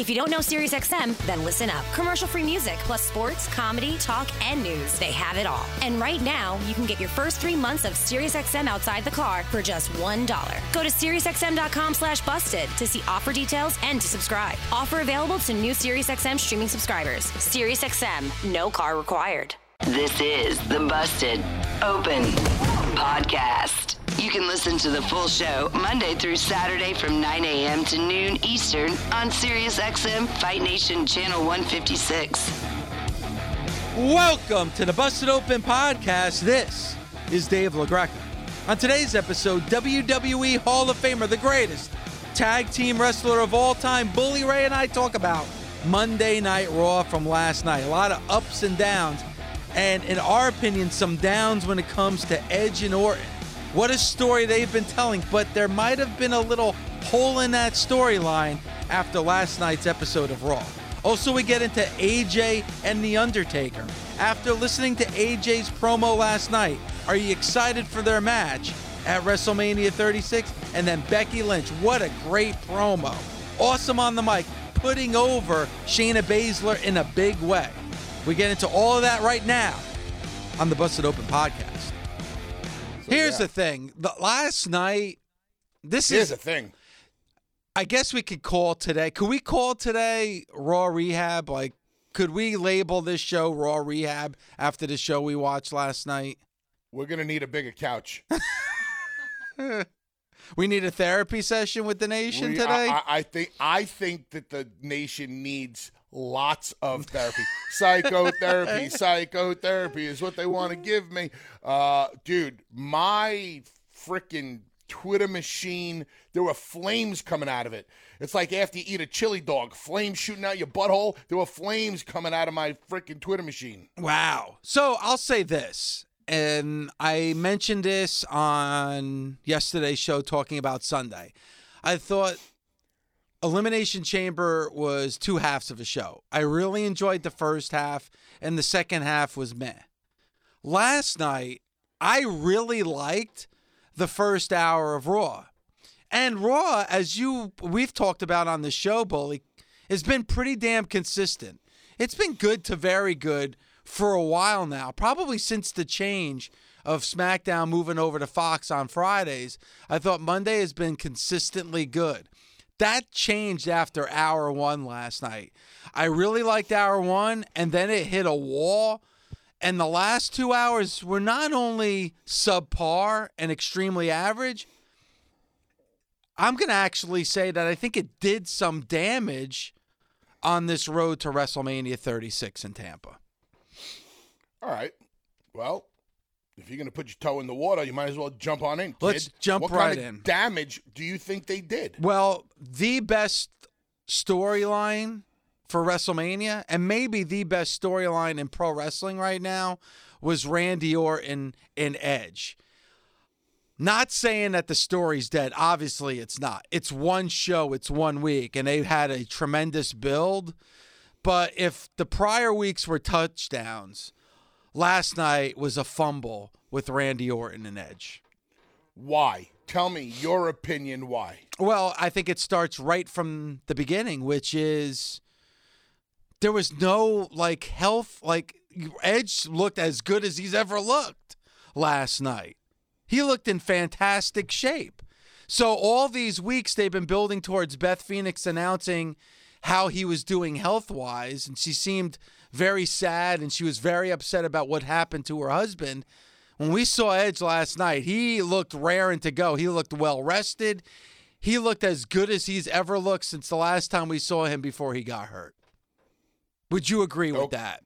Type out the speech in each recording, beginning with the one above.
If you don't know SiriusXM, then listen up. Commercial-free music, plus sports, comedy, talk, and news. They have it all. And right now, you can get your first 3 months of SiriusXM outside the car for just $1. Go to SiriusXM.com/busted to see offer details and to subscribe. Offer available to new SiriusXM streaming subscribers. SiriusXM, no car required. This is the Busted Open Podcast. You can listen to the full show Monday through Saturday from 9 a.m. to noon Eastern on SiriusXM Fight Nation Channel 156. Welcome to the Busted Open Podcast. This is Dave LaGreca. On today's episode, WWE Hall of Famer, the greatest tag team wrestler of all time, Bully Ray, and I talk about Monday Night Raw from last night. A lot of ups and downs, and in our opinion, some downs when it comes to Edge and Orton. What a story they've been telling, but there might have been a little hole in that storyline after last night's episode of Raw. Also, we get into AJ and The Undertaker. After listening to AJ's promo last night, are you excited for their match at WrestleMania 36? And then Becky Lynch, what a great promo. Awesome on the mic, putting over Shayna Baszler in a big way. We get into all of that right now on the Busted Open Podcast. Here's the thing. Last night, Here's the thing. I guess we could call today. Could we call today Raw Rehab? Like, could we label this show Raw Rehab after the show we watched last night? We're going to need a bigger couch. We need a therapy session with the nation today? I think that the nation needs lots of therapy. Psychotherapy is what they want to give me. Dude, my freaking Twitter machine, there were flames coming out of it. It's like after you eat a chili dog, flames shooting out your butthole. There were flames coming out of my freaking Twitter machine. Wow. So I'll say this, and I mentioned this on yesterday's show talking about Sunday. I thought Elimination Chamber was two halves of a show. I really enjoyed the first half, and the second half was meh. Last night, I really liked the first hour of Raw. And Raw, as we've talked about on the show, Bully, has been pretty damn consistent. It's been good to very good for a while now, probably since the change of SmackDown moving over to Fox on Fridays. I thought Monday has been consistently good. That changed after hour one last night. I really liked hour one, and then it hit a wall. And the last 2 hours were not only subpar and extremely average, I'm going to actually say that I think it did some damage on this road to WrestleMania 36 in Tampa. All right. Well, if you're going to put your toe in the water, you might as well jump on in, kid. Let's jump right in. What kind of damage do you think they did? Well, the best storyline for WrestleMania, and maybe the best storyline in pro wrestling right now, was Randy Orton and Edge. Not saying that the story's dead. Obviously, it's not. It's one show. It's 1 week, and they've had a tremendous build. But if the prior weeks were touchdowns, last night was a fumble with Randy Orton and Edge. Why? Tell me your opinion why. Well, I think it starts right from the beginning, which is there was no, health. Edge looked as good as he's ever looked last night. He looked in fantastic shape. So all these weeks they've been building towards Beth Phoenix announcing how he was doing health-wise, and she seemed very sad, and she was very upset about what happened to her husband. When we saw Edge last night, he looked raring to go. He looked well-rested. He looked as good as he's ever looked since the last time we saw him before he got hurt. Would you agree with that?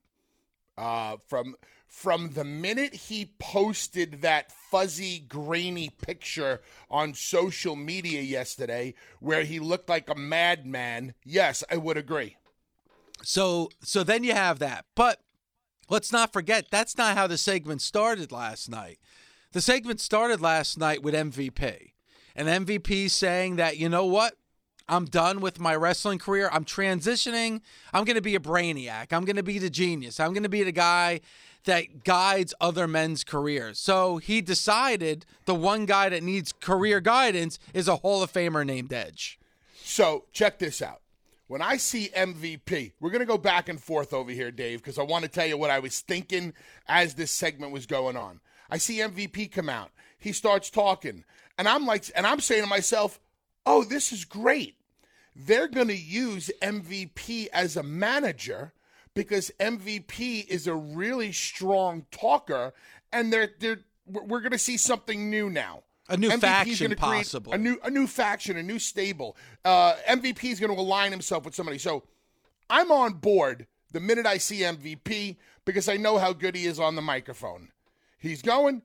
From the minute he posted that fuzzy, grainy picture on social media yesterday where he looked like a madman, yes, I would agree. So then you have that. But let's not forget, that's not how the segment started last night. The segment started last night with MVP. And MVP saying that, you know what? I'm done with my wrestling career. I'm transitioning. I'm going to be a brainiac. I'm going to be the genius. I'm going to be the guy that guides other men's careers. So he decided the one guy that needs career guidance is a Hall of Famer named Edge. So check this out. when I see MVP, we're going to go back and forth over here, Dave, because I want to tell you what I was thinking as this segment was going on. I see MVP come out. He starts talking. And I'm saying to myself, oh, this is great. They're going to use MVP as a manager because MVP is a really strong talker, and we're going to see something new now. A new MVP's faction, gonna create possibly. A new faction, a new stable. MVP is going to align himself with somebody. So I'm on board the minute I see MVP because I know how good he is on the microphone. He's going.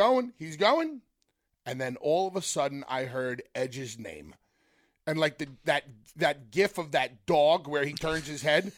And then all of a sudden I heard Edge's name. And like that gif of that dog where he turns his head.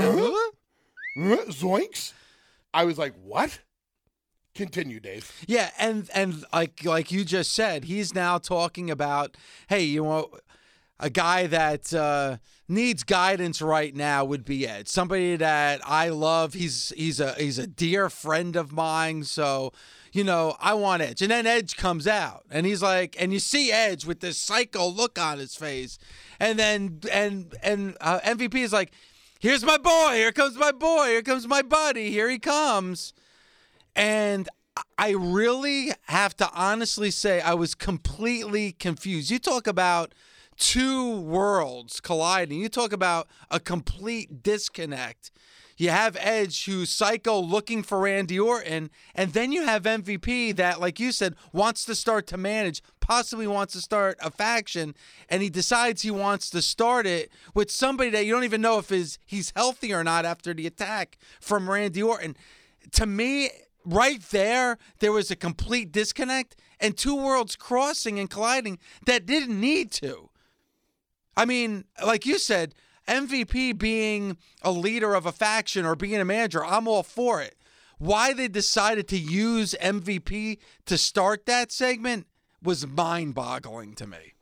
Zoinks. I was like, what? Continue, Dave. Yeah, and like you just said, he's now talking about, hey, you know, a guy that needs guidance right now would be Edge. Somebody that I love. He's a dear friend of mine, so you know, I want Edge. And then Edge comes out, and he's like, and you see Edge with this psycho look on his face, and then MVP is like, here's my boy, here comes my boy, here comes my buddy, here he comes. And I really have to honestly say I was completely confused. You talk about two worlds colliding. You talk about a complete disconnect. You have Edge, who's psycho looking for Randy Orton, and then you have MVP that, like you said, wants to start to manage, possibly wants to start a faction, and he decides he wants to start it with somebody that you don't even know if he's healthy or not after the attack from Randy Orton. To me, right there was a complete disconnect and two worlds crossing and colliding that didn't need to. I mean, like you said, MVP being a leader of a faction or being a manager, I'm all for it. Why they decided to use MVP to start that segment was mind-boggling to me.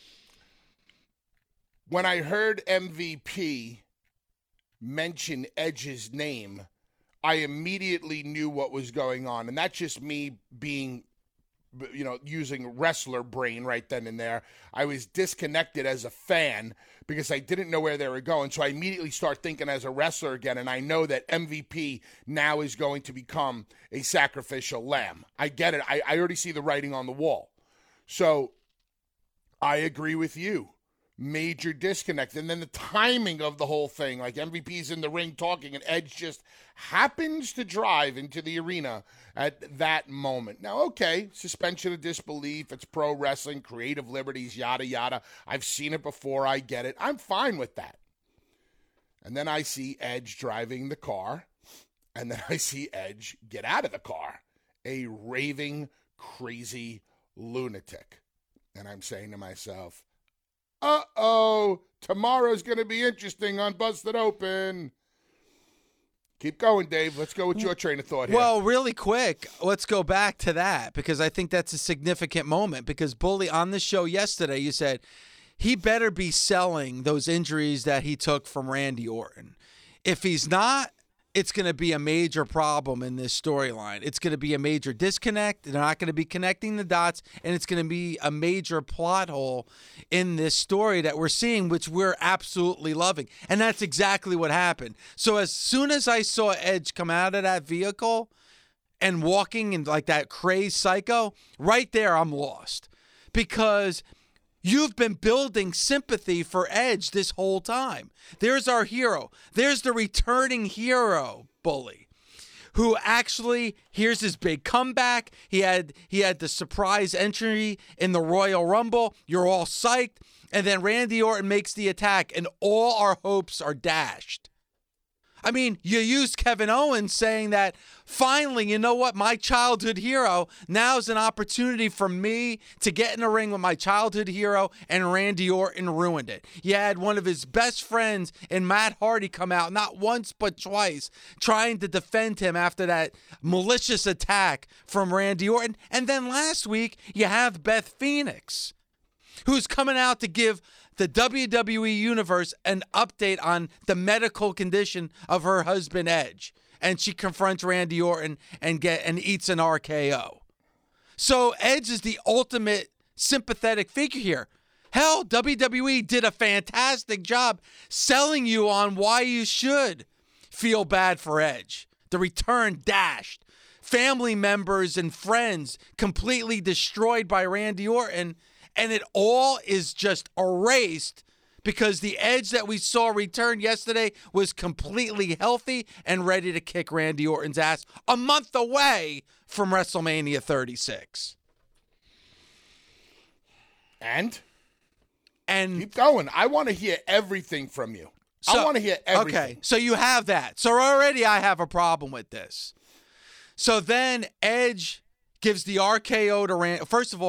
When I heard MVP mention Edge's name, I immediately knew what was going on. And that's just me being, you know, using wrestler brain right then and there. I was disconnected as a fan because I didn't know where they were going. So I immediately start thinking as a wrestler again. And I know that MVP now is going to become a sacrificial lamb. I get it. I already see the writing on the wall. So I agree with you. Major disconnect. And then the timing of the whole thing, like MVP's in the ring talking and Edge just happens to drive into the arena at that moment. Now, okay, suspension of disbelief, it's pro wrestling, creative liberties, yada, yada. I've seen it before, I get it. I'm fine with that. And then I see Edge driving the car, and then I see Edge get out of the car. A raving, crazy lunatic. And I'm saying to myself, uh-oh, tomorrow's going to be interesting on Busted Open. Keep going, Dave. Let's go with your train of thought here. Well, really quick, let's go back to that because I think that's a significant moment because, Bully, on the show yesterday, you said he better be selling those injuries that he took from Randy Orton. If he's not, it's going to be a major problem in this storyline. It's going to be a major disconnect. They're not going to be connecting the dots, and it's going to be a major plot hole in this story that we're seeing, which we're absolutely loving. And that's exactly what happened. So as soon as I saw Edge come out of that vehicle and walking in like that crazed psycho, right there I'm lost. Because you've been building sympathy for Edge this whole time. There's our hero. There's the returning hero, Bully, who actually, here's his big comeback. He had the surprise entry in the Royal Rumble. You're all psyched. And then Randy Orton makes the attack, and all our hopes are dashed. I mean, you used Kevin Owens saying that, finally, you know what, my childhood hero, now's an opportunity for me to get in a ring with my childhood hero, and Randy Orton ruined it. You had one of his best friends in Matt Hardy come out, not once but twice, trying to defend him after that malicious attack from Randy Orton. And then last week, you have Beth Phoenix, who's coming out to give the WWE Universe an update on the medical condition of her husband Edge, and she confronts Randy Orton and eats an RKO. So Edge is the ultimate sympathetic figure here. Hell, WWE did a fantastic job selling you on why you should feel bad for Edge. The return dashed. Family members and friends completely destroyed by Randy Orton. And it all is just erased because the Edge that we saw return yesterday was completely healthy and ready to kick Randy Orton's ass a month away from WrestleMania 36. And And keep going. I want to hear everything from you. I want to hear everything. Okay, so you have that. So already I have a problem with this. So then Edge gives the RKO to Randy. First of all,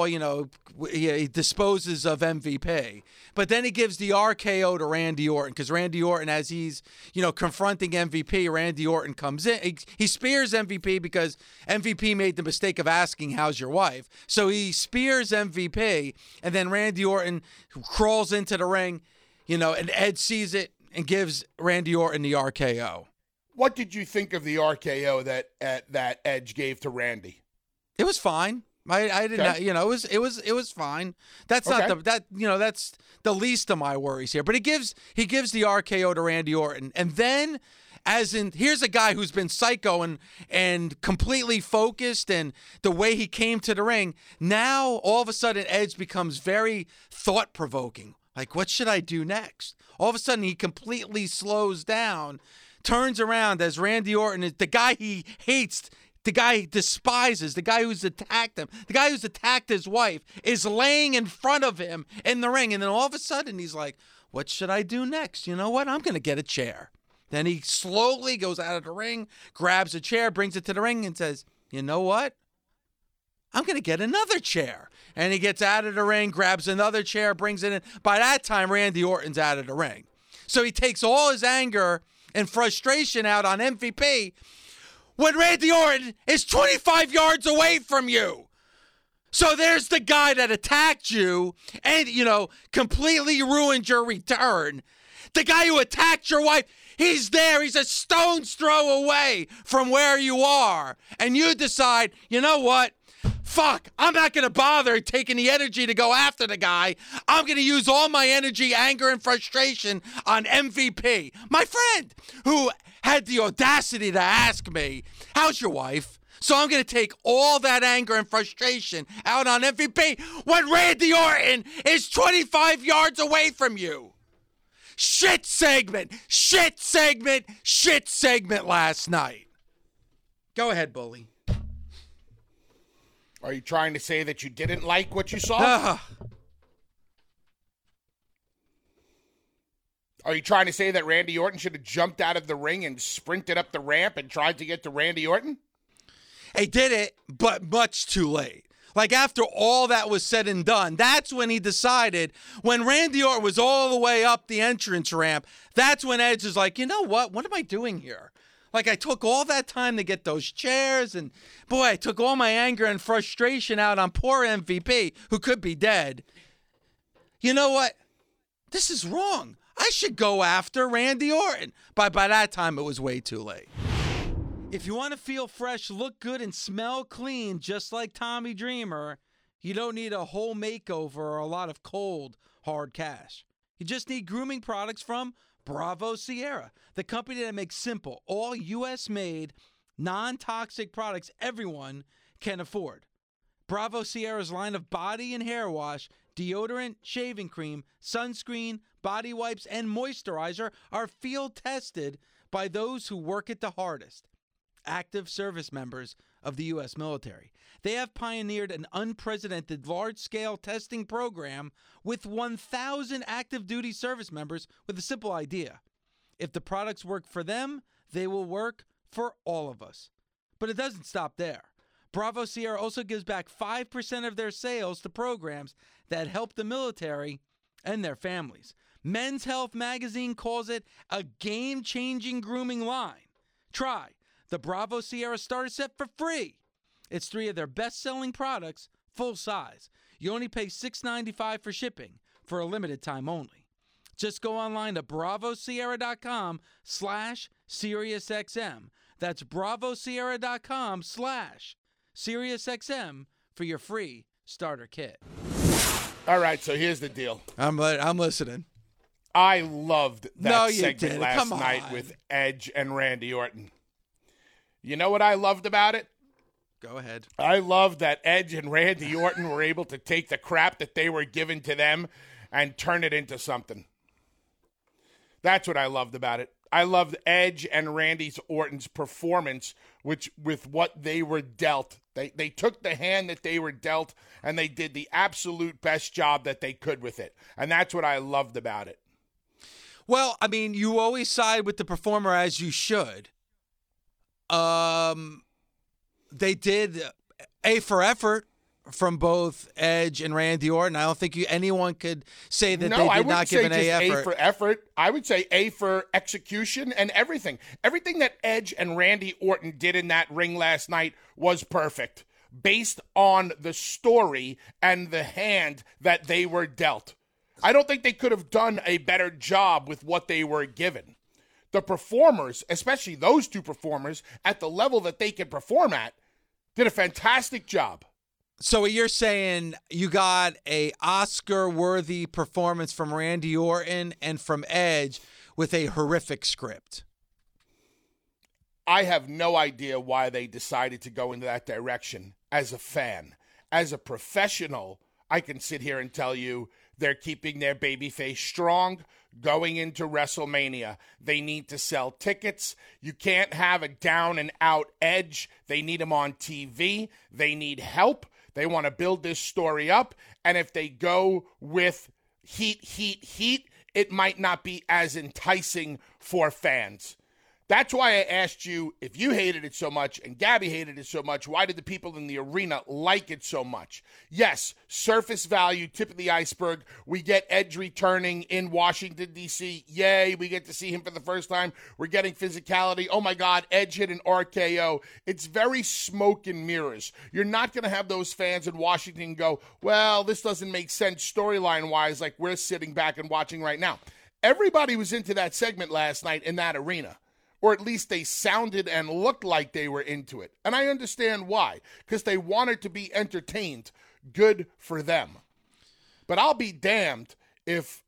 he disposes of MVP. But then he gives the RKO to Randy Orton because Randy Orton, as he's, confronting MVP, Randy Orton comes in. He spears MVP because MVP made the mistake of asking, how's your wife? So he spears MVP, and then Randy Orton crawls into the ring, and Edge sees it and gives Randy Orton the RKO. What did you think of the RKO that Edge gave to Randy? It was fine. I didn't, Okay. it was fine. That's not that's the least of my worries here. But he gives the RKO to Randy Orton, and then, here's a guy who's been psycho and completely focused, and the way he came to the ring. Now all of a sudden, Edge becomes very thought provoking. Like, what should I do next? All of a sudden, he completely slows down, turns around as Randy Orton is the guy he hates. The guy he despises, the guy who's attacked him, the guy who's attacked his wife is laying in front of him in the ring. And then all of a sudden he's like, what should I do next? You know what? I'm going to get a chair. Then he slowly goes out of the ring, grabs a chair, brings it to the ring and says, you know what? I'm going to get another chair. And he gets out of the ring, grabs another chair, brings it in. By that time, Randy Orton's out of the ring. So he takes all his anger and frustration out on MVP when Randy Orton is 25 yards away from you. So there's the guy that attacked you and, completely ruined your return. The guy who attacked your wife, he's there. He's a stone's throw away from where you are. And you decide, you know what? Fuck, I'm not going to bother taking the energy to go after the guy. I'm going to use all my energy, anger, and frustration on MVP. My friend, who had the audacity to ask me, how's your wife? So I'm going to take all that anger and frustration out on MVP when Randy Orton is 25 yards away from you. Shit segment last night. Go ahead, Bully. Are you trying to say that you didn't like what you saw? Are you trying to say that Randy Orton should have jumped out of the ring and sprinted up the ramp and tried to get to Randy Orton? He did it, but much too late. Like, after all that was said and done, that's when he decided, when Randy Orton was all the way up the entrance ramp, that's when Edge is like, you know what? What am I doing here? Like, I took all that time to get those chairs, and boy, I took all my anger and frustration out on poor MVP, who could be dead. You know what? This is wrong. I should go after Randy Orton. But by that time, it was way too late. If you want to feel fresh, look good, and smell clean, just like Tommy Dreamer, you don't need a whole makeover or a lot of cold, hard cash. You just need grooming products from Bravo Sierra, the company that makes simple, all U.S.-made, non-toxic products everyone can afford. Bravo Sierra's line of body and hair wash, deodorant, shaving cream, sunscreen, body wipes, and moisturizer are field-tested by those who work it the hardest, active service members of the U.S. military. They have pioneered an unprecedented large-scale testing program with 1,000 active duty service members with a simple idea. If the products work for them, they will work for all of us. But it doesn't stop there. Bravo Sierra also gives back 5% of their sales to programs that help the military and their families. Men's Health magazine calls it a game-changing grooming line. Try the Bravo Sierra Starter Set for free. It's 3 of their best-selling products, full size. You only pay $6.95 for shipping for a limited time only. Just go online to bravosierra.com/SiriusXM. That's bravosierra.com/SiriusXM for your free starter kit. All right, so here's the deal. I'm listening. I loved that segment didn't. last Come night on. with Edge and Randy Orton. You know what I loved about it? Go ahead. I loved that Edge and Randy Orton were able to take the crap that they were given to them and turn it into something. That's what I loved about it. I loved Edge and Randy Orton's performance, which with what they were dealt. They took the hand that they were dealt, and they did the absolute best job that they could with it. And that's what I loved about it. Well, I mean, you always side with the performer, as you should. They did A for effort from both Edge and Randy Orton. I don't think anyone could say that they did not give an A effort. A for effort. I would say A for execution and everything. Everything that Edge and Randy Orton did in that ring last night was perfect, based on the story and the hand that they were dealt. I don't think they could have done a better job with what they were given. The performers, especially those two performers, at the level that they can perform at, did a fantastic job. So what you're saying, you got a Oscar-worthy performance from Randy Orton and from Edge with a horrific script. I have no idea why they decided to go into that direction as a fan. As a professional, I can sit here and tell you they're keeping their babyface strong going into WrestleMania. They need to sell tickets. You can't have a down-and-out Edge. They need him on TV. They need help. They want to build this story up. And if they go with heat, it might not be as enticing for fans. That's why I asked you, if you hated it so much and Gabby hated it so much, why did the people in the arena like it so much? Yes, surface value, tip of the iceberg. We get Edge returning in Washington, D.C. Yay, we get to see him for the first time. We're getting physicality. Oh, my God, Edge hit an RKO. It's very smoke and mirrors. You're not going to have those fans in Washington go, well, this doesn't make sense storyline-wise like we're sitting back and watching right now. Everybody was into that segment last night in that arena. Or at least they sounded and looked like they were into it. And I understand why, because they wanted to be entertained. Good for them. But I'll be damned if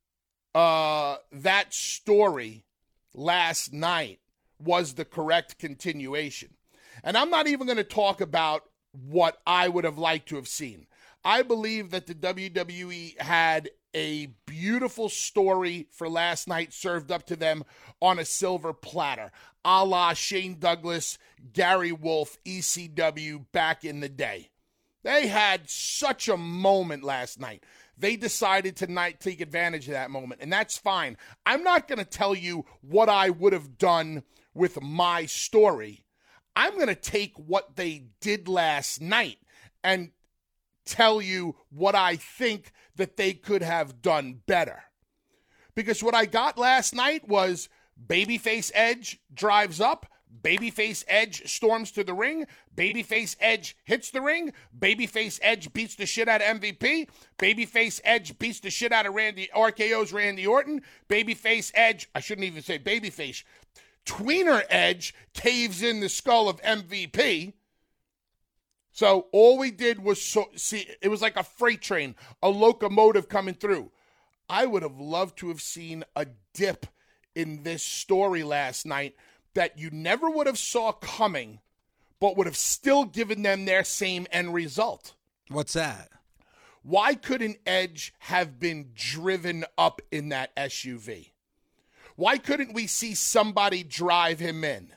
that story last night was the correct continuation. And I'm not even going to talk about what I would have liked to have seen. I believe that the WWE had a beautiful story for last night served up to them on a silver platter, a la Shane Douglas, Gary Wolf, ECW back in the day. They had such a moment last night. They decided to take advantage of that moment, and that's fine. I'm not going to tell you what I would have done with my story. I'm going to take what they did last night and tell you what I think that they could have done better. Because what I got last night was babyface Edge drives up, babyface Edge storms to the ring, babyface Edge hits the ring, babyface Edge beats the shit out of MVP, babyface Edge beats the shit out of RKO's Randy Orton, babyface Edge, I shouldn't even say babyface, tweener Edge caves in the skull of MVP. So all we did was see, it was like a freight train, a locomotive coming through. I would have loved to have seen a dip in this story last night that you never would have saw coming, but would have still given them their same end result. What's that? Why couldn't Edge have been driven up in that SUV? Why couldn't we see somebody drive him in?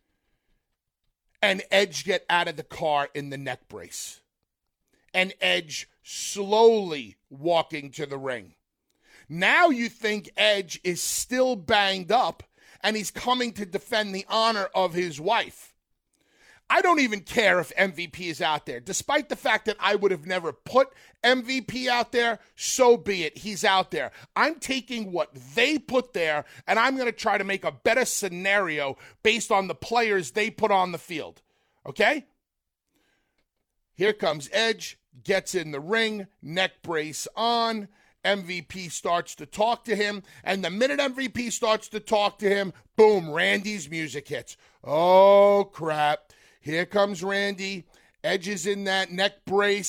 And Edge get out of the car in the neck brace. And Edge slowly walking to the ring. Now you think Edge is still banged up and he's coming to defend the honor of his wife. I don't even care if MVP is out there. Despite the fact that I would have never put MVP out there, so be it. He's out there. I'm taking what they put there, and I'm going to try to make a better scenario based on the players they put on the field. Okay? Here comes Edge, gets in the ring, neck brace on. MVP starts to talk to him, and the minute MVP starts to talk to him, boom, Randy's music hits. Oh, crap. Here comes Randy. Edge is in that neck brace.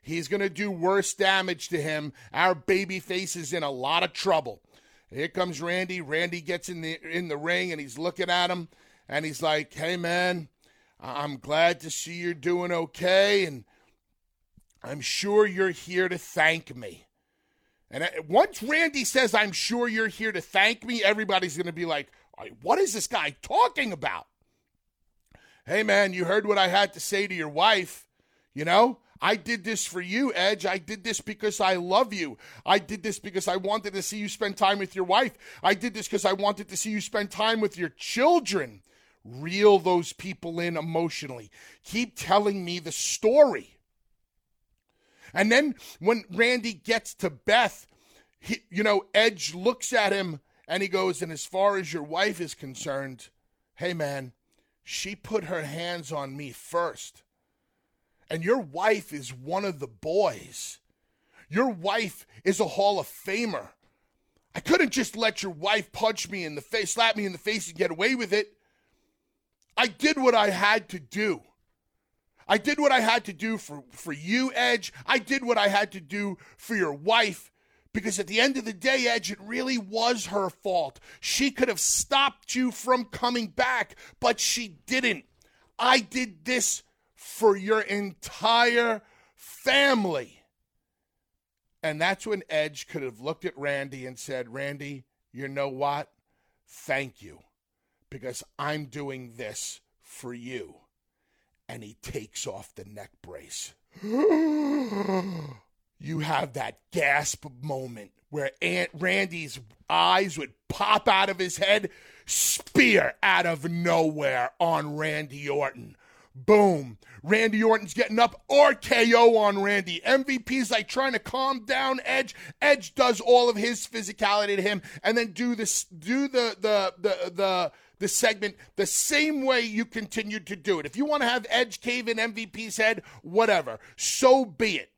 He's going to do worse damage to him. Our babyface is in a lot of trouble. Here comes Randy. Randy gets in the ring, and he's looking at him, and he's like, hey, man, I'm glad to see you're doing okay, and I'm sure you're here to thank me. And once Randy says, I'm sure you're here to thank me, everybody's going to be like, what is this guy talking about? Hey, man, you heard what I had to say to your wife. You know, I did this for you, Edge. I did this because I love you. I did this because I wanted to see you spend time with your wife. I did this because I wanted to see you spend time with your children. Reel those people in emotionally. Keep telling me the story. And then when Randy gets to Beth, Edge looks at him and he goes, and as far as your wife is concerned, hey, man, she put her hands on me first. And your wife is one of the boys. Your wife is a Hall of Famer. I couldn't just let your wife punch me in the face, slap me in the face and get away with it. I did what I had to do. I did what I had to do for you, Edge. I did what I had to do for your wife. Because at the end of the day, Edge, it really was her fault. She could have stopped you from coming back, but she didn't. I did this for your entire family. And that's when Edge could have looked at Randy and said, Randy, you know what? Thank you. Because I'm doing this for you. And he takes off the neck brace. You have that gasp moment where Randy's eyes would pop out of his head. Spear out of nowhere on Randy Orton. Boom. Randy Orton's getting up. RKO on Randy. MVP's like trying to calm down Edge. Edge does all of his physicality to him and then do the segment the same way you continued to do it. If you want to have Edge cave in MVP's head, whatever. So be it.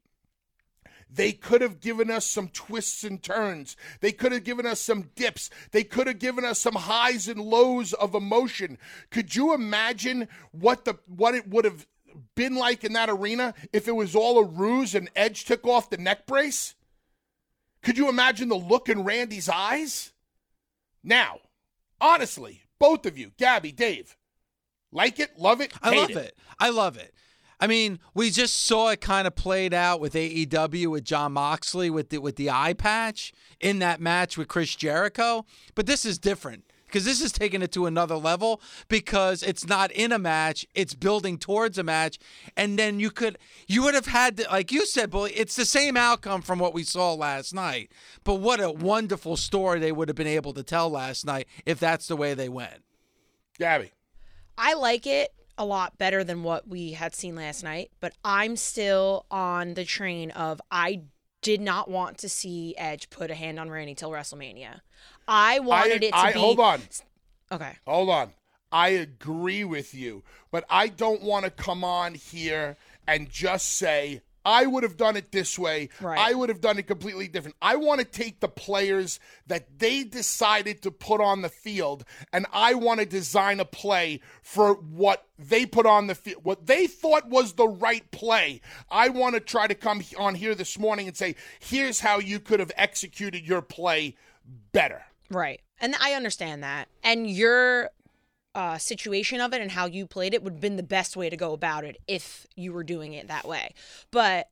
They could have given us some twists and turns. They could have given us some dips. They could have given us some highs and lows of emotion. Could you imagine what it would have been like in that arena if it was all a ruse and Edge took off the neck brace? Could you imagine the look in Randy's eyes? Now, honestly, both of you, Gabby, Dave, like it, love it, hate it? I love it. I mean, we just saw it kind of played out with AEW with Jon Moxley with the eye patch in that match with Chris Jericho. But this is different because this is taking it to another level because it's not in a match. It's building towards a match. And then you would have had, like you said, Bully, it's the same outcome from what we saw last night. But what a wonderful story they would have been able to tell last night if that's the way they went. Gabby. I like it a lot better than what we had seen last night, but I'm still on the train of I did not want to see Edge put a hand on Randy till WrestleMania. I wanted it to be... Hold on. Okay. Hold on. I agree with you, but I don't want to come on here and just say, I would have done it this way. Right. I would have done it completely different. I want to take the players that they decided to put on the field, and I want to design a play for what they put on the field, what they thought was the right play. I want to try to come on here this morning and say, here's how you could have executed your play better. Right. And I understand that. And your situation of it and how you played it would have been the best way to go about it if you were doing it that way. But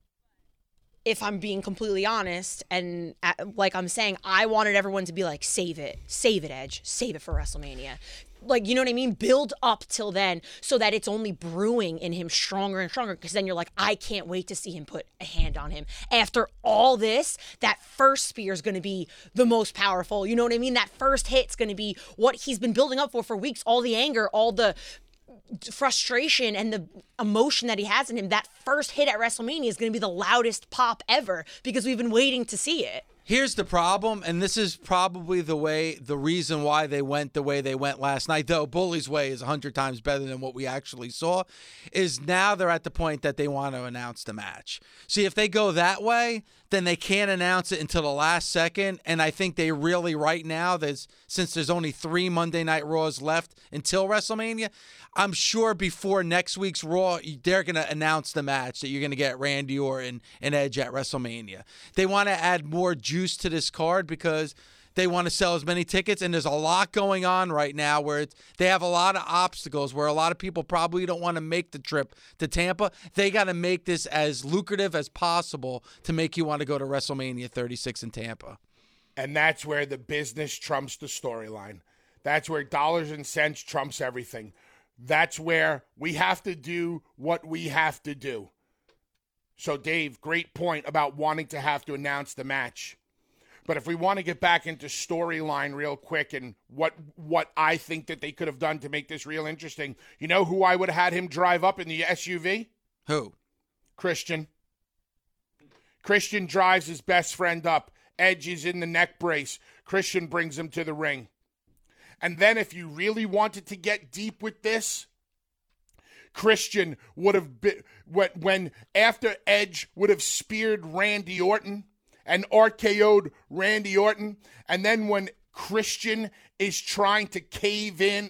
if I'm being completely honest, and like I'm saying, I wanted everyone to be like, save it, Edge, save it for WrestleMania. Like, you know what I mean? Build up till then so that it's only brewing in him stronger and stronger, because then you're like, I can't wait to see him put a hand on him. After all this, that first spear is going to be the most powerful. You know what I mean? That first hit's going to be what he's been building up for weeks. All the anger, all the frustration and the emotion that he has in him. That first hit at WrestleMania is going to be the loudest pop ever because we've been waiting to see it. Here's the problem, and this is probably the reason why they went the way they went last night, though Bully's way is 100 times better than what we actually saw, is now they're at the point that they want to announce the match. See, if they go that way, then they can't announce it until the last second, and I think they really, right now, since there's only 3 Monday Night Raws left until WrestleMania, I'm sure before next week's Raw, they're going to announce the match that you're going to get Randy Orton and Edge at WrestleMania. They want to add more juice to this card because they want to sell as many tickets, and there's a lot going on right now where they have a lot of obstacles where a lot of people probably don't want to make the trip to Tampa. They got to make this as lucrative as possible to make you want to go to WrestleMania 36 in Tampa. And that's where the business trumps the storyline. That's where dollars and cents trumps everything. That's where we have to do what we have to do. So, Dave, great point about wanting to have to announce the match. But if we want to get back into storyline real quick and what I think that they could have done to make this real interesting, you know who I would have had him drive up in the SUV? Who? Christian. Christian drives his best friend up. Edge is in the neck brace. Christian brings him to the ring. And then if you really wanted to get deep with this, Christian would have been, when after Edge would have speared Randy Orton and RKO'd Randy Orton, and then when Christian is trying to cave in,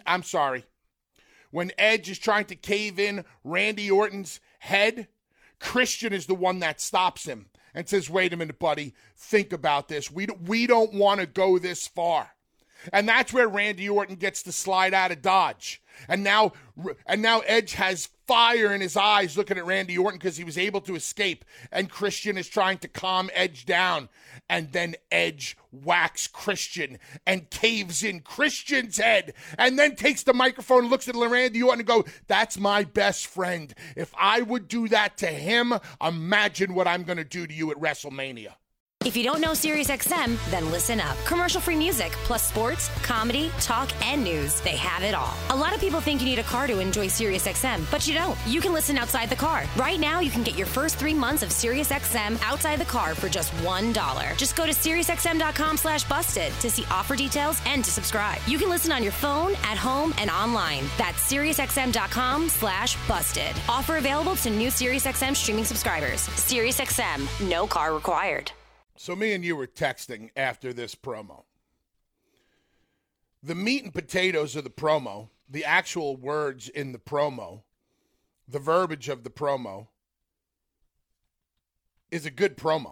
when Edge is trying to cave in Randy Orton's head, Christian is the one that stops him and says, wait a minute, buddy, think about this. We don't want to go this far. And that's where Randy Orton gets to slide out of Dodge. And now Edge has fire in his eyes looking at Randy Orton because he was able to escape. And Christian is trying to calm Edge down. And then Edge whacks Christian and caves in Christian's head. And then takes the microphone and looks at Randy Orton and goes, that's my best friend. If I would do that to him, imagine what I'm going to do to you at WrestleMania. If you don't know SiriusXM, then listen up. Commercial-free music, plus sports, comedy, talk, and news. They have it all. A lot of people think you need a car to enjoy SiriusXM, but you don't. You can listen outside the car. Right now, you can get your first 3 months of SiriusXM outside the car for just $1. Just go to SiriusXM.com/busted to see offer details and to subscribe. You can listen on your phone, at home, and online. That's SiriusXM.com/busted. Offer available to new SiriusXM streaming subscribers. SiriusXM, no car required. So me and you were texting after this promo. The meat and potatoes of the promo, the actual words in the promo, the verbiage of the promo, is a good promo.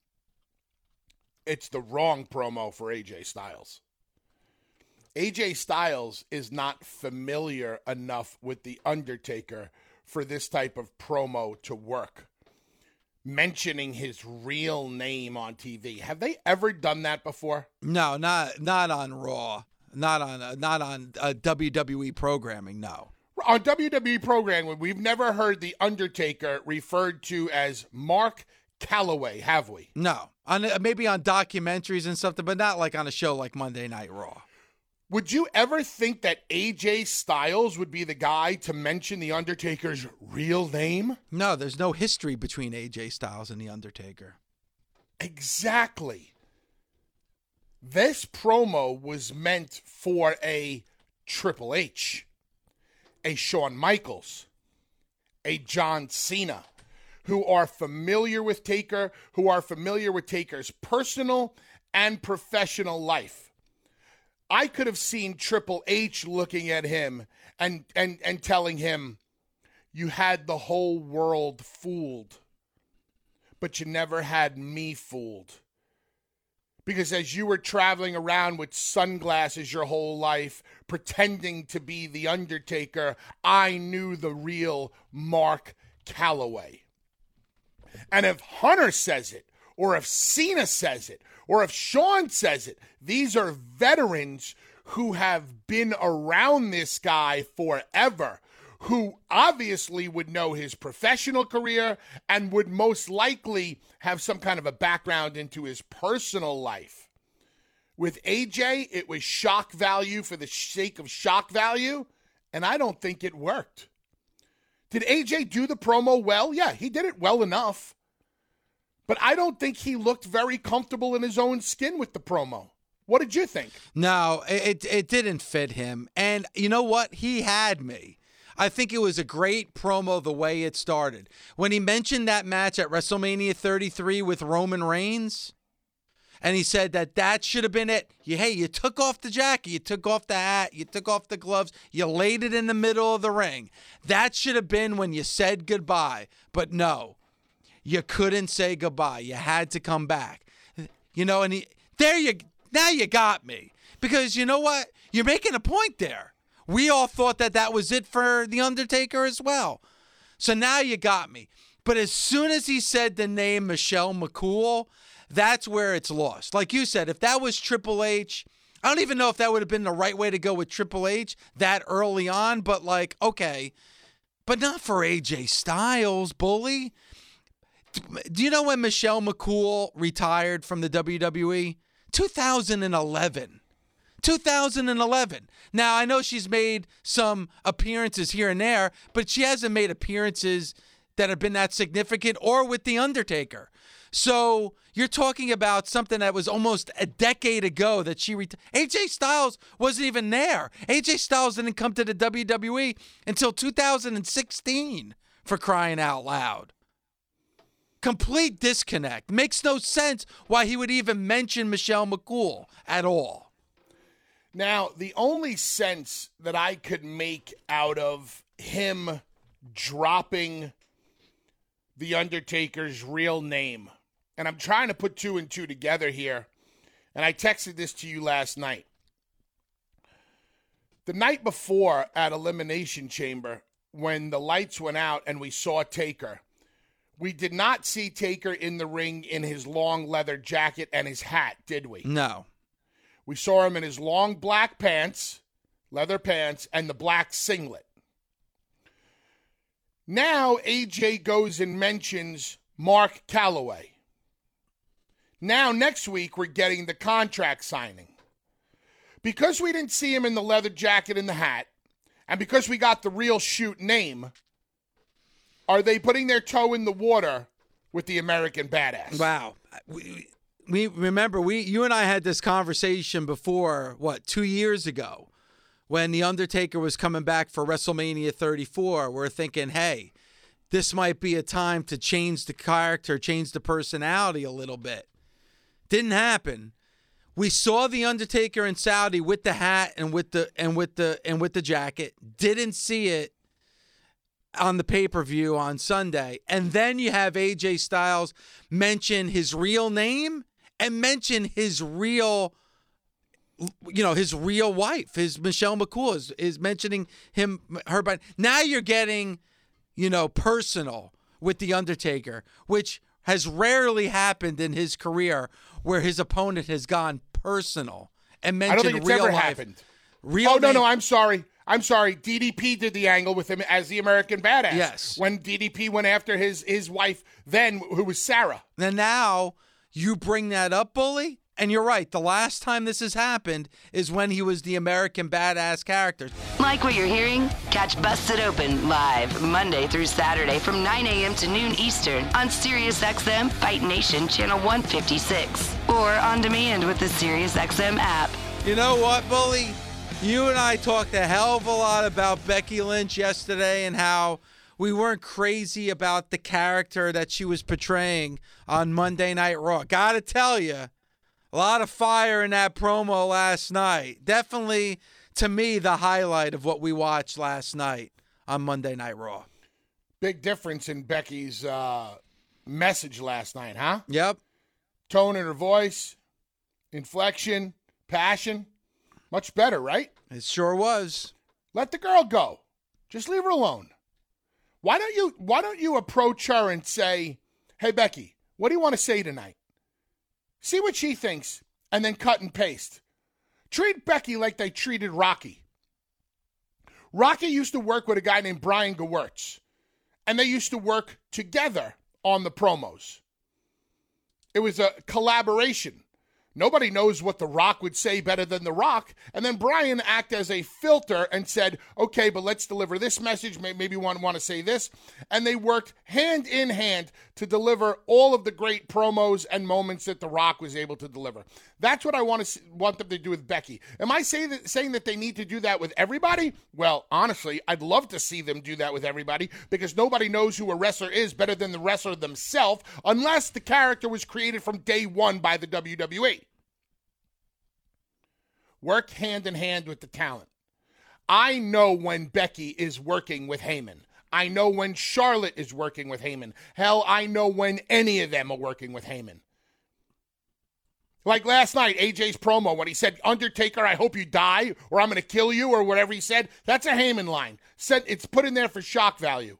It's the wrong promo for AJ Styles. AJ Styles is not familiar enough with The Undertaker for this type of promo to work. Mentioning his real name on TV. Have they ever done that before? No, not on Raw. Not on WWE programming, no. On WWE programming, we've never heard The Undertaker referred to as Mark Calloway, have we? No. Maybe on documentaries and something, but not like on a show like Monday Night Raw. Would you ever think that AJ Styles would be the guy to mention The Undertaker's real name? No, there's no history between AJ Styles and The Undertaker. Exactly. This promo was meant for a Triple H, a Shawn Michaels, a John Cena, who are familiar with Taker, who are familiar with Taker's personal and professional life. I could have seen Triple H looking at him and telling him, you had the whole world fooled, but you never had me fooled. Because as you were traveling around with sunglasses your whole life, pretending to be The Undertaker, I knew the real Mark Calloway. And if Hunter says it, or if Cena says it, or if Shawn says it, these are veterans who have been around this guy forever, who obviously would know his professional career and would most likely have some kind of a background into his personal life. With AJ, it was shock value for the sake of shock value, and I don't think it worked. Did AJ do the promo well? Yeah, he did it well enough. But I don't think he looked very comfortable in his own skin with the promo. What did you think? No, it didn't fit him. And you know what? He had me. I think it was a great promo the way it started. When he mentioned that match at WrestleMania 33 with Roman Reigns, and he said that should have been it. You took off the jacket, you took off the hat, you took off the gloves, you laid it in the middle of the ring. That should have been when you said goodbye. But no, you couldn't say goodbye. You had to come back. You know, and now you got me. Because you know what? You're making a point there. We all thought that was it for The Undertaker as well. So now you got me. But as soon as he said the name Michelle McCool, that's where it's lost. Like you said, if that was Triple H, I don't even know if that would have been the right way to go with Triple H that early on, but like, okay. But not for AJ Styles, bully. Do you know when Michelle McCool retired from the WWE? 2011. 2011. Now, I know she's made some appearances here and there, but she hasn't made appearances that have been that significant or with The Undertaker. So you're talking about something that was almost a decade ago that she AJ Styles wasn't even there. AJ Styles didn't come to the WWE until 2016, for crying out loud. Complete disconnect. Makes no sense why he would even mention Michelle McCool at all. Now, the only sense that I could make out of him dropping The Undertaker's real name, and I'm trying to put two and two together here, and I texted this to you last night. The night before at Elimination Chamber, when the lights went out and we saw Taker, we did not see Taker in the ring in his long leather jacket and his hat, did we? No. We saw him in his long black pants, leather pants, and the black singlet. Now AJ goes and mentions Mark Calloway. Now next week we're getting the contract signing. Because we didn't see him in the leather jacket and the hat, and because we got the real shoot name, are they putting their toe in the water with the American Badass? Wow. We remember, you and I had this conversation before, 2 years ago, when The Undertaker was coming back for WrestleMania 34. We're thinking, hey, this might be a time to change the character, change the personality a little bit. Didn't happen. We saw The Undertaker in Saudi with the hat and with the jacket. Didn't see it on the pay-per-view on Sunday. And then you have AJ Styles mention his real name and mention his real wife, his Michelle McCool is mentioning her by. Now you're getting, personal with The Undertaker, which has rarely happened in his career where his opponent has gone personal and mentioned real life. I don't think it's ever happened. No, I'm sorry. DDP did the angle with him as the American Badass. Yes. When DDP went after his wife then, who was Sarah. And now you bring that up, Bully, and you're right. The last time this has happened is when he was the American Badass character. Like what you're hearing? Catch Busted Open live Monday through Saturday from 9 a.m. to noon Eastern on SiriusXM Fight Nation Channel 156 or on demand with the SiriusXM app. You know what, Bully? You and I talked a hell of a lot about Becky Lynch yesterday and how we weren't crazy about the character that she was portraying on Monday Night Raw. Gotta tell you, a lot of fire in that promo last night. Definitely, to me, the highlight of what we watched last night on Monday Night Raw. Big difference in Becky's message last night, huh? Yep. Tone in her voice, inflection, passion. Much better, right? It sure was. Let the girl go. Just leave her alone. Why don't you approach her and say, "Hey Becky, what do you want to say tonight?" See what she thinks, and then cut and paste. Treat Becky like they treated Rocky. Rocky used to work with a guy named Brian Gewirtz, and they used to work together on the promos. It was a collaboration. Nobody knows what The Rock would say better than The Rock. And then Brian acted as a filter and said, okay, but let's deliver this message. Maybe want to say this. And they worked hand in hand to deliver all of the great promos and moments that The Rock was able to deliver. That's what I want them to do with Becky. Am I saying that they need to do that with everybody? Well, honestly, I'd love to see them do that with everybody because nobody knows who a wrestler is better than the wrestler themselves unless the character was created from day one by the WWE. Work hand in hand with the talent. I know when Becky is working with Heyman. I know when Charlotte is working with Heyman. Hell, I know when any of them are working with Heyman. Like last night, AJ's promo when he said, Undertaker, I hope you die, or I'm going to kill you, or whatever he said. That's a Heyman line. It's put in there for shock value.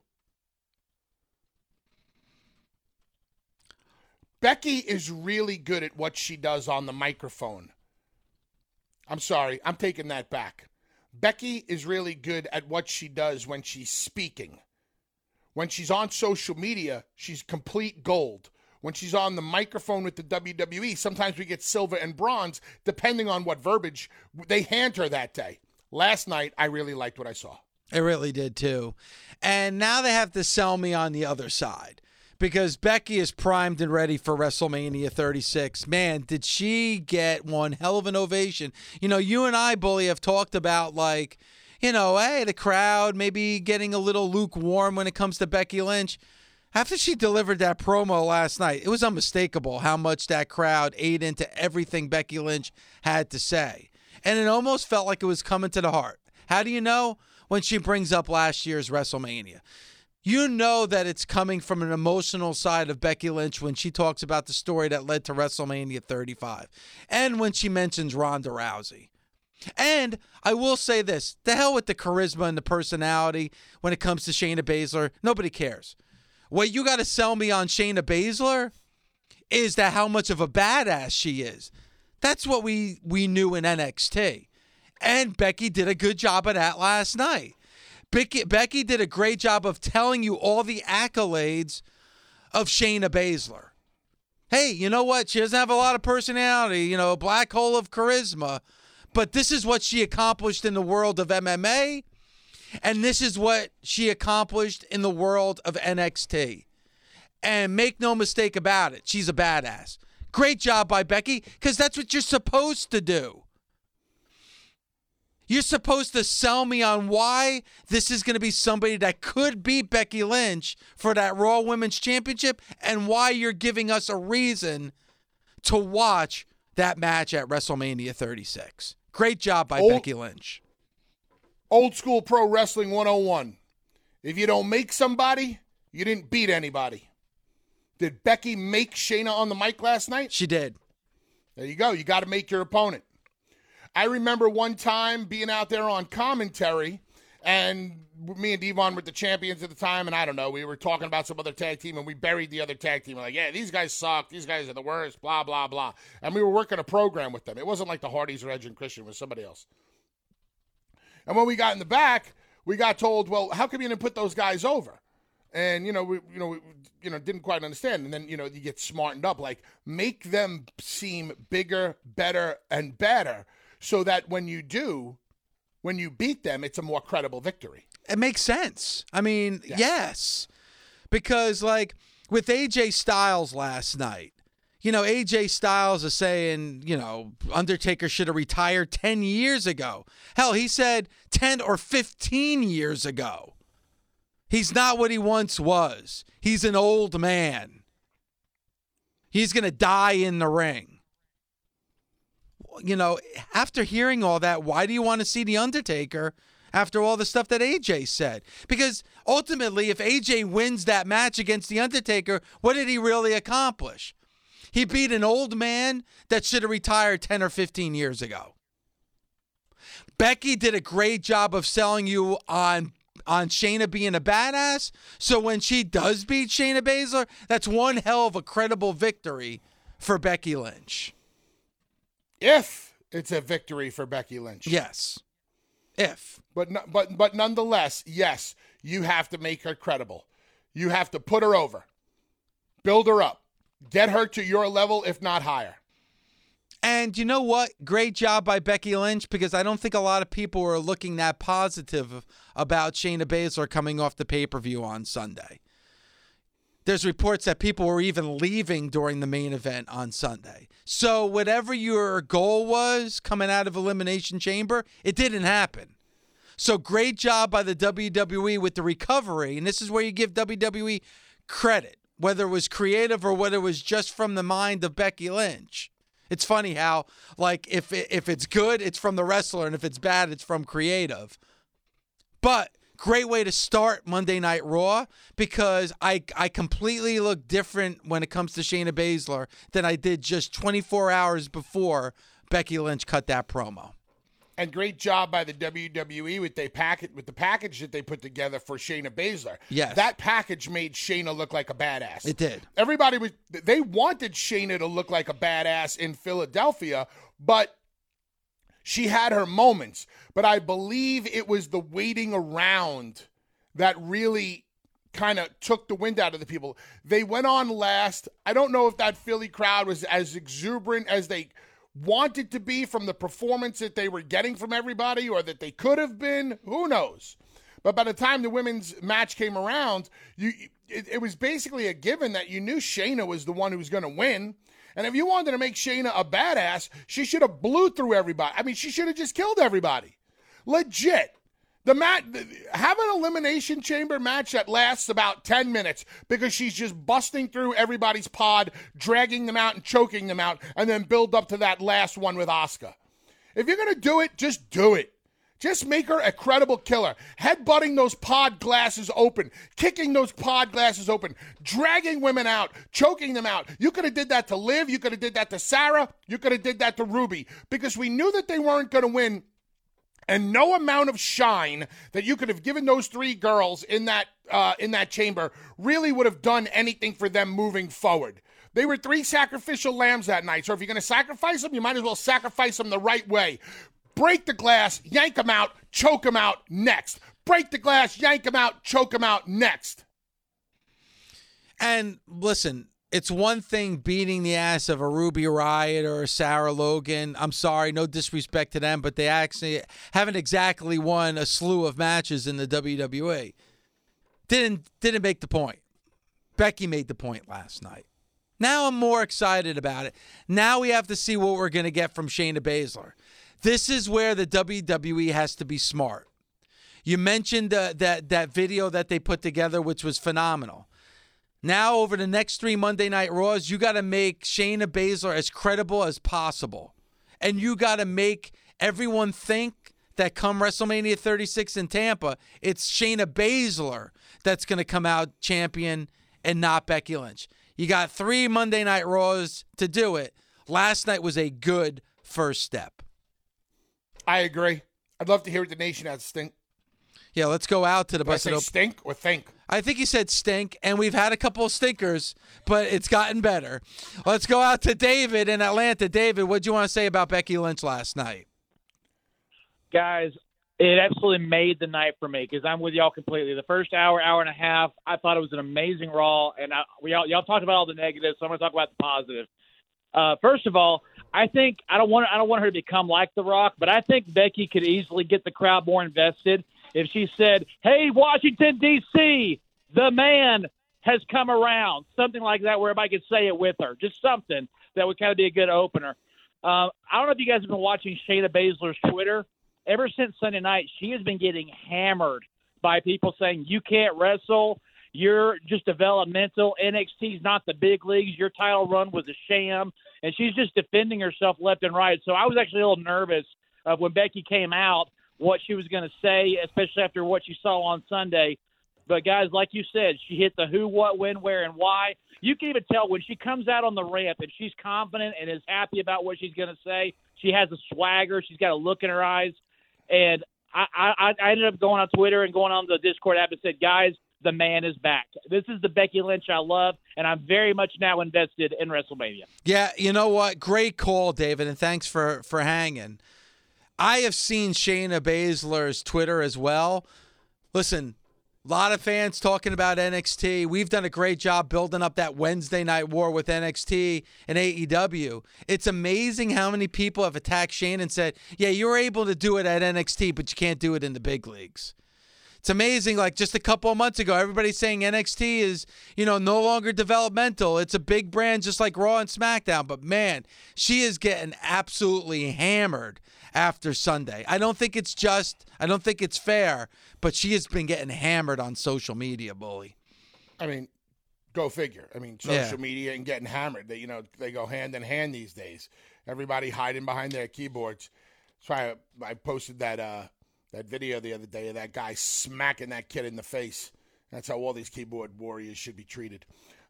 Becky is really good at what she does on the microphone. I'm sorry, I'm taking that back. Becky is really good at what she does when she's speaking. When she's on social media, she's complete gold. When she's on the microphone with the WWE, sometimes we get silver and bronze, depending on what verbiage they hand her that day. Last night, I really liked what I saw. I really did too. And now they have to sell me on the other side because Becky is primed and ready for WrestleMania 36. Man, did she get one hell of an ovation. You know, you and I, Bully, have talked about like, you know, hey, the crowd maybe getting a little lukewarm when it comes to Becky Lynch. After she delivered that promo last night, it was unmistakable how much that crowd ate into everything Becky Lynch had to say. And it almost felt like it was coming to the heart. How do you know? When she brings up last year's WrestleMania. You know that it's coming from an emotional side of Becky Lynch when she talks about the story that led to WrestleMania 35. And when she mentions Ronda Rousey. And I will say this, the hell with the charisma and the personality when it comes to Shayna Baszler. Nobody cares. What you got to sell me on Shayna Baszler is that how much of a badass she is. That's what we knew in NXT. And Becky did a good job of that last night. Becky did a great job of telling you all the accolades of Shayna Baszler. Hey, you know what? She doesn't have a lot of personality, you know, a black hole of charisma. But this is what she accomplished in the world of MMA. And this is what she accomplished in the world of NXT. And make no mistake about it, she's a badass. Great job by Becky, because that's what you're supposed to do. You're supposed to sell me on why this is going to be somebody that could beat Becky Lynch for that Raw Women's Championship and why you're giving us a reason to watch that match at WrestleMania 36. Great job by Becky Lynch. Old school pro wrestling 101. If you don't make somebody, you didn't beat anybody. Did Becky make Shayna on the mic last night? She did. There you go. You got to make your opponent. I remember one time being out there on commentary, and me and Devon were the champions at the time, and I don't know, we were talking about some other tag team, and we buried the other tag team. We're like, yeah, these guys suck. These guys are the worst, blah, blah, blah. And we were working a program with them. It wasn't like the Hardys or Edge and Christian. It was somebody else. And when we got in the back, we got told, well, how come you didn't put those guys over? And, we didn't quite understand. And then, you get smartened up, like make them seem bigger, better, and better so that when you beat them, it's a more credible victory. It makes sense. I mean, yes. Because, like, with AJ Styles last night, AJ Styles is saying, Undertaker should have retired 10 years ago. Hell, he said 10 or 15 years ago. He's not what he once was. He's an old man. He's going to die in the ring. After hearing all that, why do you want to see The Undertaker after all the stuff that AJ said? Because ultimately, if AJ wins that match against The Undertaker, what did he really accomplish? He beat an old man that should have retired 10 or 15 years ago. Becky did a great job of selling you on Shayna being a badass. So when she does beat Shayna Baszler, that's one hell of a credible victory for Becky Lynch. If it's a victory for Becky Lynch. Yes. If. But nonetheless, yes, you have to make her credible. You have to put her over. Build her up. Get her to your level, if not higher. And you know what? Great job by Becky Lynch, because I don't think a lot of people were looking that positive about Shayna Baszler coming off the pay-per-view on Sunday. There's reports that people were even leaving during the main event on Sunday. So whatever your goal was coming out of Elimination Chamber, it didn't happen. So great job by the WWE with the recovery. And this is where you give WWE credit, whether it was creative or whether it was just from the mind of Becky Lynch. It's funny how, like, if it's good, it's from the wrestler, and if it's bad, it's from creative. But great way to start Monday Night Raw, because I completely look different when it comes to Shayna Baszler than I did just 24 hours before Becky Lynch cut that promo. And great job by the WWE with the package that they put together for Shayna Baszler. Yes. That package made Shayna look like a badass. It did. They wanted Shayna to look like a badass in Philadelphia, but she had her moments. But I believe it was the waiting around that really kind of took the wind out of the people. They went on last. I don't know if that Philly crowd was as exuberant as they wanted to be from the performance that they were getting from everybody, or that they could have been. Who knows? But by the time the women's match came around, it was basically a given that you knew Shayna was the one who was going to win. And if you wanted to make Shayna a badass, she should have blew through everybody. I mean, she should have just killed everybody. Legit. Have an Elimination Chamber match that lasts about 10 minutes because she's just busting through everybody's pod, dragging them out and choking them out, and then build up to that last one with Asuka. If you're going to do it, just do it. Just make her a credible killer. Headbutting those pod glasses open, kicking those pod glasses open, dragging women out, choking them out. You could have did that to Liv. You could have did that to Sarah. You could have did that to Ruby, because we knew that they weren't going to win. And no amount of shine that you could have given those three girls in that chamber really would have done anything for them moving forward. They were three sacrificial lambs that night. So if you're going to sacrifice them, you might as well sacrifice them the right way. Break the glass, yank them out, choke them out, next. Break the glass, yank them out, choke them out, next. And listen, it's one thing beating the ass of a Ruby Riott or a Sarah Logan. I'm sorry, no disrespect to them, but they actually haven't exactly won a slew of matches in the WWE. Didn't make the point. Becky made the point last night. Now I'm more excited about it. Now we have to see what we're going to get from Shayna Baszler. This is where the WWE has to be smart. You mentioned that video that they put together, which was phenomenal. Now, over the next 3 Monday Night Raws, you got to make Shayna Baszler as credible as possible. And you got to make everyone think that come WrestleMania 36 in Tampa, it's Shayna Baszler that's going to come out champion and not Becky Lynch. You got 3 Monday Night Raws to do it. Last night was a good first step. I agree. I'd love to hear what the nation has to think. Yeah, let's go out to the Did I Busted say Open. stink or think? I think he said stink, and we've had a couple of stinkers, but it's gotten better. Let's go out to David in Atlanta. David, what do you want to say about Becky Lynch last night? Guys, it absolutely made the night for me because I'm with y'all completely. The first hour and a half, I thought it was an amazing Raw, and y'all talked about all the negatives, so I'm going to talk about the positive. First of all, I think I don't want her to become like The Rock, but I think Becky could easily get the crowd more invested if she said, "Hey, Washington, D.C., the man has come around," something like that where everybody could say it with her, just something that would kind of be a good opener. I don't know if you guys have been watching Shayna Baszler's Twitter. Ever since Sunday night, she has been getting hammered by people saying, "You can't wrestle. You're just developmental. NXT's not the big leagues. Your title run was a sham." And she's just defending herself left and right. So I was actually a little nervous of when Becky came out, what she was going to say, especially after what she saw on Sunday. But, guys, like you said, she hit the who, what, when, where, and why. You can even tell when she comes out on the ramp and she's confident and is happy about what she's going to say. She has a swagger. She's got a look in her eyes. And I ended up going on Twitter and going on the Discord app and said, guys, the man is back. This is the Becky Lynch I love, and I'm very much now invested in WrestleMania. Yeah, you know what? Great call, David, and thanks for hanging. I have seen Shayna Baszler's Twitter as well. Listen, A lot of fans talking about NXT. We've done a great job building up that Wednesday night war with NXT and AEW. It's amazing how many people have attacked Shane and said, yeah, you were able to do it at NXT, but you can't do it in the big leagues. It's amazing, like just a couple of months ago, everybody's saying NXT is, no longer developmental. It's a big brand just like Raw and SmackDown. But, man, she is getting absolutely hammered after Sunday. I don't think it's fair, but she has been getting hammered on social media, Bully. I mean, go figure. I mean, social media and getting hammered, they go hand in hand these days. Everybody hiding behind their keyboards. So I posted that video the other day of that guy smacking that kid in the face. That's how all these keyboard warriors should be treated.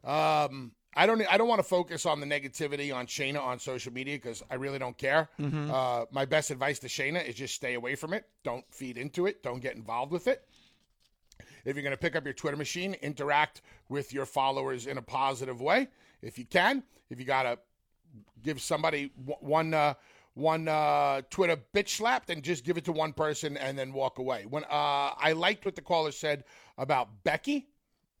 I don't want to focus on the negativity on Shayna on social media because I really don't care. Mm-hmm. My best advice to Shayna is just stay away from it. Don't feed into it. Don't get involved with it. If you're going to pick up your Twitter machine, interact with your followers in a positive way. If you can. If you got to give somebody one Twitter bitch slap, then just give it to one person and then walk away. When I liked what the caller said about Becky.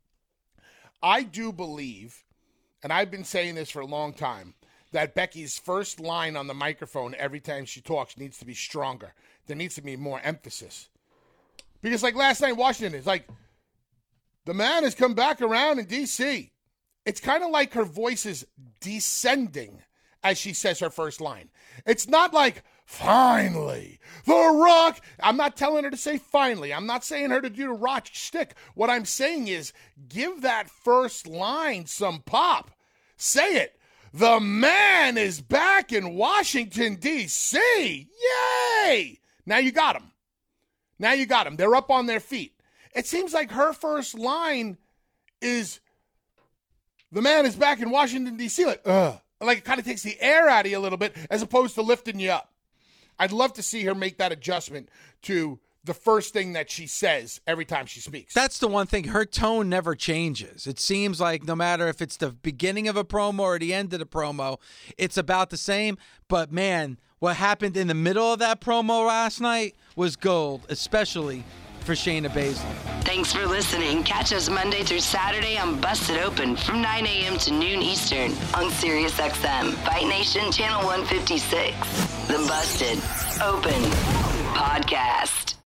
I do believe, and I've been saying this for a long time, that Becky's first line on the microphone every time she talks needs to be stronger. There needs to be more emphasis. Because like last night in Washington, it's like, the man has come back around in D.C. It's kind of like her voice is descending as she says her first line. It's not like, finally, The Rock. I'm not telling her to say finally. I'm not saying her to do the Rock shtick. What I'm saying is give that first line some pop. Say it. The man is back in Washington, D.C. Yay! Now you got him. They're up on their feet. It seems like her first line is, the man is back in Washington, D.C. Like, ugh. Like it kind of takes the air out of you a little bit as opposed to lifting you up. I'd love to see her make that adjustment to the first thing that she says every time she speaks. That's the one thing. Her tone never changes. It seems like no matter if it's the beginning of a promo or the end of the promo, it's about the same. But, man, what happened in the middle of that promo last night was gold, especially for Shayna Baszler. Thanks for listening. Catch us Monday through Saturday on Busted Open from 9 a.m. to noon Eastern on SiriusXM, Fight Nation Channel 156. The Busted Open Podcast.